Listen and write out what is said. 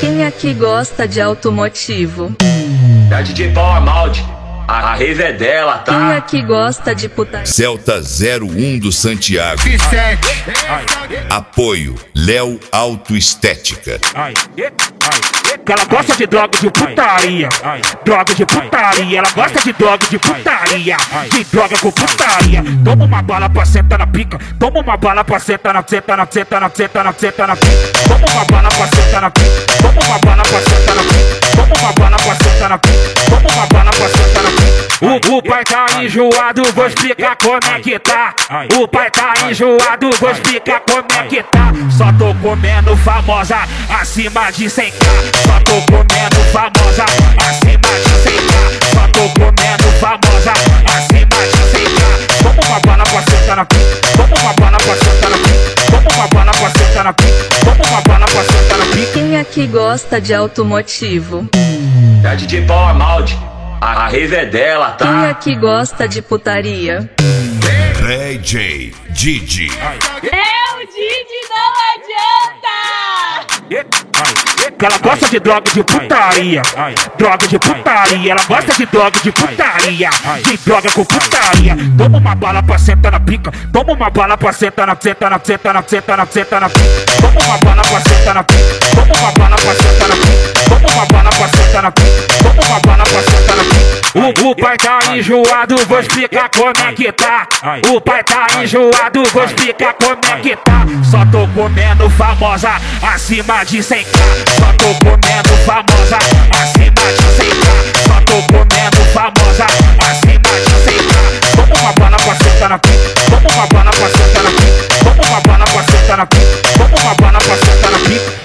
Quem aqui gosta de automotivo? Da DJ Power Maldi, a rave é dela, tá? Quem aqui gosta de putaria? Celta 01 do Santiago. Apoio Léo Autoestética. Que ela gosta de droga de putaria, droga de putaria. Ela gosta de droga de putaria, de droga com putaria. Toma uma bala pra sentar na pica, toma uma bala pra sentar na senta na senta na senta na senta na pica. Toma uma bala pra sentar na pica, toma uma bala pra sentar na pica, toma uma bala pra sentar na pica, toma uma bala pra sentar na pica. O pai tá enjoado, vou explicar como é que tá. O pai tá enjoado, vou explicar como é que tá. Só tô comendo famosa acima de 100k. Só tô comendo famosa acima de 100k. Só tô comendo famosa acima de 100k. Toma uma bala pra sentar na pica, toma uma bala pra sentar na pica, toma uma bala pra sentar na pica, toma uma bala pra sentar na pica. Quem aqui gosta de automotivo? Da DJ Power Maldi, a rave é dela, tá? Quem aqui gosta de putaria? DJ Didi. É o Didi, não adianta! Que ela gosta de droga de putaria, droga de putaria. Ela gosta de droga de putaria, de droga com putaria. Toma uma bala pra sentar na pica, toma uma bala pra sentar na senta na senta na senta na senta na pica. Toma uma bala pra sentar na pica, toma uma bala pra sentar na pica, toma uma bala pra sentar na pica, toma uma bala pra sentar na pica. O pai tá enjoado, vou explicar como é que tá. O pai tá enjoado, vou explicar como é que tá. Só tô comendo famosa acima de 100k. Só tô comendo famosa acima de 100k. Só tô comendo famosa acima de 100k. Toma uma bala pra sentar na pica, toma uma bala pra sentar na pica, toma uma bala pra sentar na pica, toma uma bala pra sentar na pica.